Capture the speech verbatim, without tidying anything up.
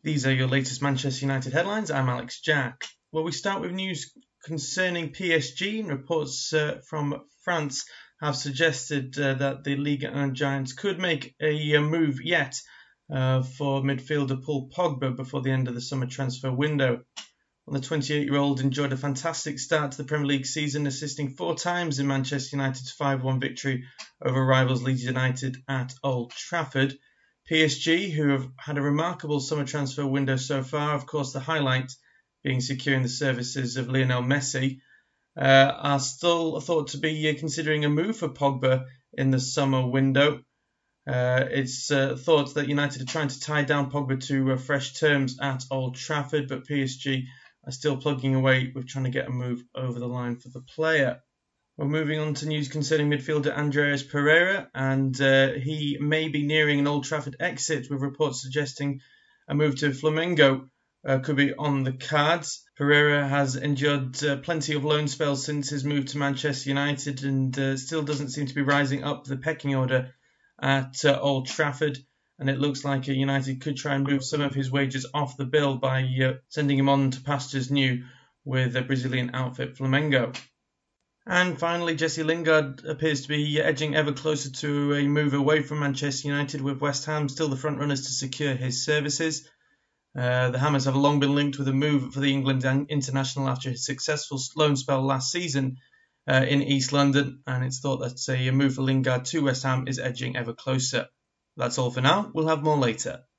These are your latest Manchester United headlines. I'm Alex Jack. Well, we start with news concerning P S G. Reports uh, from France have suggested uh, that the Ligue one giants could make a, a move yet uh, for midfielder Paul Pogba before the end of the summer transfer window. Well, the twenty-eight-year-old enjoyed a fantastic start to the Premier League season, assisting four times in Manchester United's five one victory over rivals Leeds United at Old Trafford. P S G, who have had a remarkable summer transfer window so far, of course the highlight being securing the services of Lionel Messi, uh, are still thought to be uh, considering a move for Pogba in the summer window. Uh, it's uh, thought that United are trying to tie down Pogba to uh, fresh terms at Old Trafford, but P S G are still plugging away with trying to get a move over the line for the player. We're moving on to news concerning midfielder Andreas Pereira, and uh, he may be nearing an Old Trafford exit, with reports suggesting a move to Flamengo uh, could be on the cards. Pereira has endured uh, plenty of loan spells since his move to Manchester United and uh, still doesn't seem to be rising up the pecking order at uh, Old Trafford, and it looks like uh, United could try and move some of his wages off the bill by uh, sending him on to pastures new with the Brazilian outfit Flamengo. And finally, Jesse Lingard appears to be edging ever closer to a move away from Manchester United, with West Ham still the front runners to secure his services. Uh, the Hammers have long been linked with a move for the England international after his successful loan spell last season uh, in East London, and it's thought that a move for Lingard to West Ham is edging ever closer. That's all for now. We'll have more later.